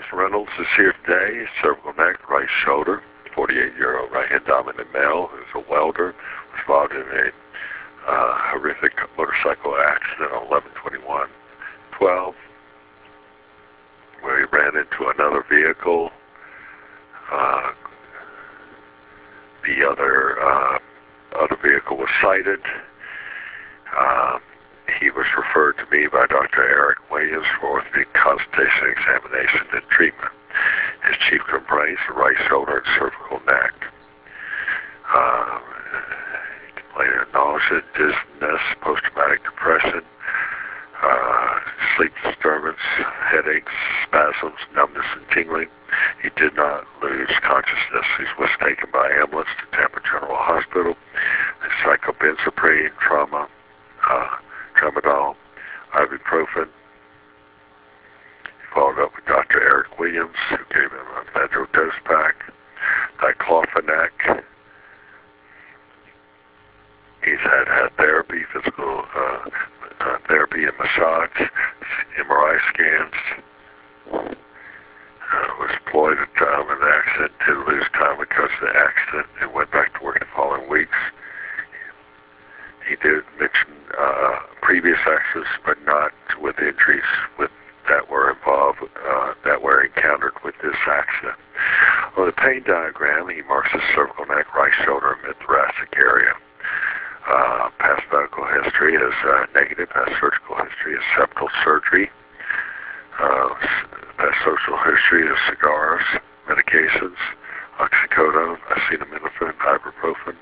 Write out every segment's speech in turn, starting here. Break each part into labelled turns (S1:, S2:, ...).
S1: Reynolds is here today. Cervical neck, right shoulder. 48-year-old right-hand dominant male who's a welder, was involved in a horrific motorcycle accident on 11/21/12, where he ran into another vehicle. The other vehicle was cited. He was referred to me by Dr. Eric Williams for orthopedic consultation, examination, and treatment. His chief complaints are right shoulder and cervical neck. He complained of nausea, dizziness, post-traumatic depression, sleep disturbance, headaches, spasms, numbness, and tingling. He did not lose consciousness. He was taken by ambulance to Tampa General Hospital. Cyclobenzaprine, tramadol, ibuprofen. He followed up with Dr. Eric Williams, who gave him a Medro dose pack, diclofenac. He's had therapy, physical therapy and massage, MRI scans. Was employed at the time of the accident, did lose time because of the accident, and went back to work the following weeks. He did mention previous accidents, but not with injuries that were involved, that were encountered with this accident. On the pain diagram, he marks his cervical neck, right shoulder, and mid-thoracic area. Past medical history is negative. Past surgical history is septal surgery. Past social history is cigars, medications, oxycodone, acetaminophen, ibuprofen,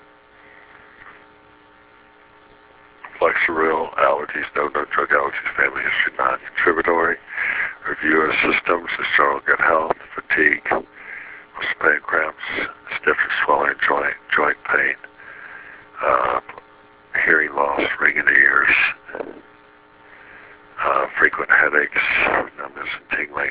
S1: Flexeril, allergies, no drug allergies, family history, non-contributory. Review of systems is general gut health, fatigue, pain cramps, stiffness, swelling, joint pain, hearing loss, ringing ears, frequent headaches, numbness, and tingling.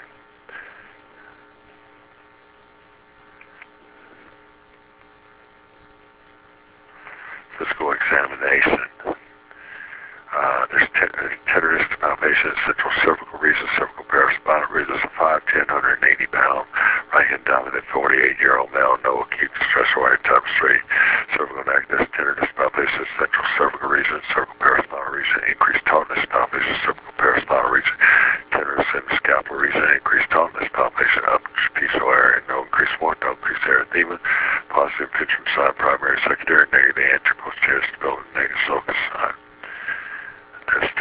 S1: Physical examination. There's tenderness to palpation at central cervical region, cervical paraspinal region. There's a 5'10", 180-pound, right-hand dominant, 48-year-old male, no acute distress or type 3. Cervical neck, there's tenderness, palpation at central cervical region, cervical paraspinal region, increased tautness, palpation, cervical paraspinal region, tenderness in the scapular region, increased tautness, palpation up trapezial area, no increased warmth, no increased erythema, positive impingement sign, primary, secondary, negative, anterior, posterior stability, negative sulcus sign. Just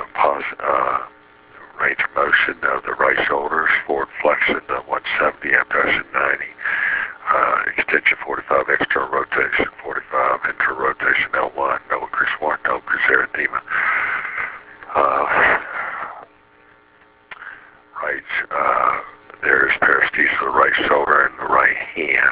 S1: range of motion of the right shoulders, forward flexion of 170, abduction 90, extension 45, external rotation 45, internal rotation L1, no increased warmth, no increased erythema. There's paresthesia of the right shoulder and the right hand.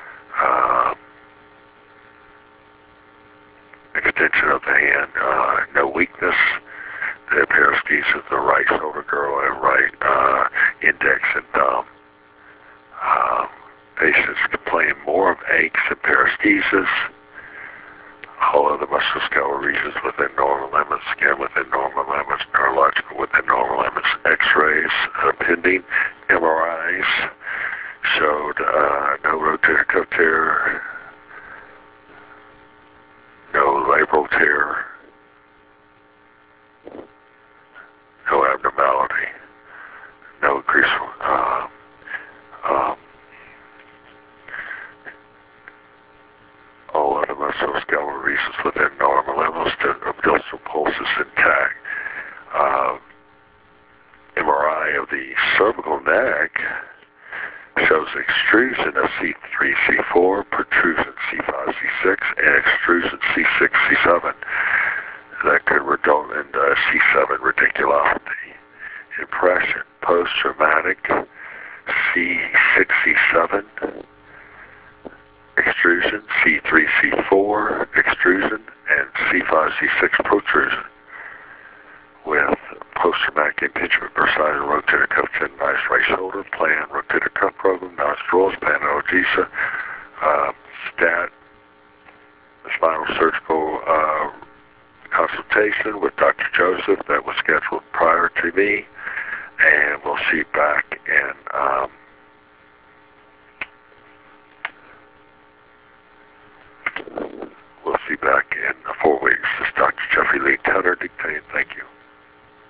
S1: Extension of the hand, no weakness. The paresthesia of the right shoulder girdle and right index and thumb. Patients complain more of aches and paresthesias. All other musculoskeletal regions within normal limits, skin within normal limits, neurological within normal limits. X-rays, pending MRIs showed no rotator cuff tear, no labral tear, no abnormality, no increase, all other musculoskeletal regions within normal levels. The abdominal pulse is intact. MRI of the cervical neck shows extrusion of C3, C4, protrusion C5, C6, and extrusion C6, C7. That could result in C7 radiculopathy. Impression, post-traumatic C6, C7, extrusion, C3, C4, extrusion, and C5, C6 protrusion, with post-traumatic impingement, bursitis, rotator cuff tendonitis, right shoulder, planned rotator cuff program, nostrils, analgesia, stat, spinal surgical consultation with Dr. Joseph that was scheduled prior to me, and we'll see you back in and we'll see you back in 4 weeks. This is Dr. Jeffrey Lee Tedder dictating. Thank you.